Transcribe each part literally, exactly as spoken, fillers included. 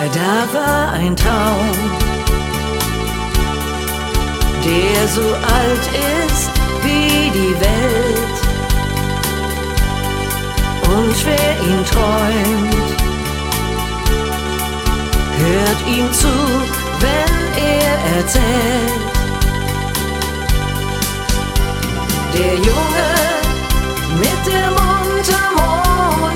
Da war ein Traum, der so alt ist wie die Welt. Und wer ihn träumt, hört ihm zu, wenn er erzählt. Der Junge mit der Mundharmonika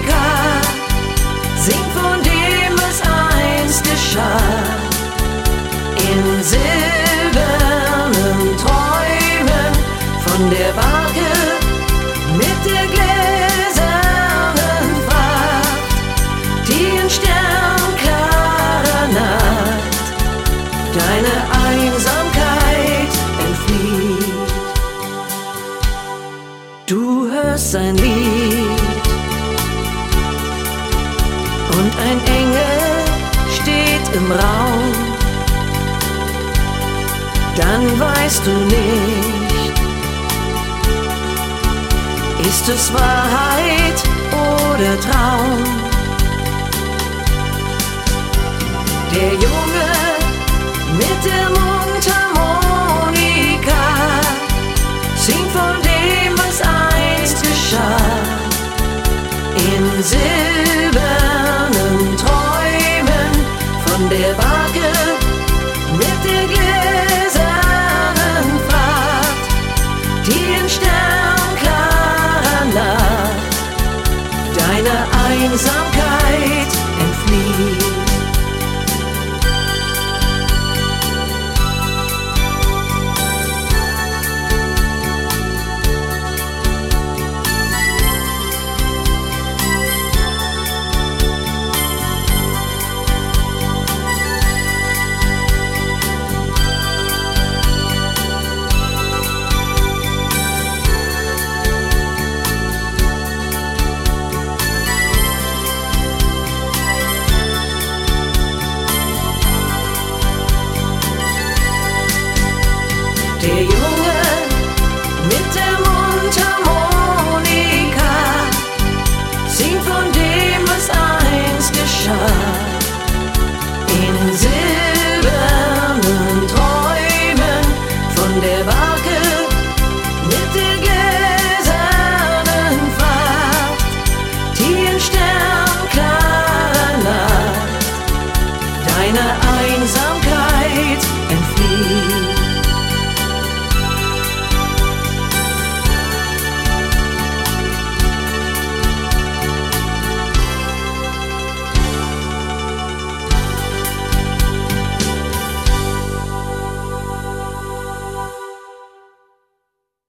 singt von dem, was einst geschah. In silbernen Träumen von der Barke mit der gläsernen Fracht, die in sternklarer Nacht deine Einsamkeit entflieht. Du hörst sein Lied und ein Engel steht im Raum. Dann weißt du nicht, ist es Wahrheit oder Traum? Der Junge mit der Mundharmonika singt von dem, was einst geschah. In silbernen Träumen von der Barke mit der gläsernen Fracht, die in sternklarer Nacht deine Einsamkeit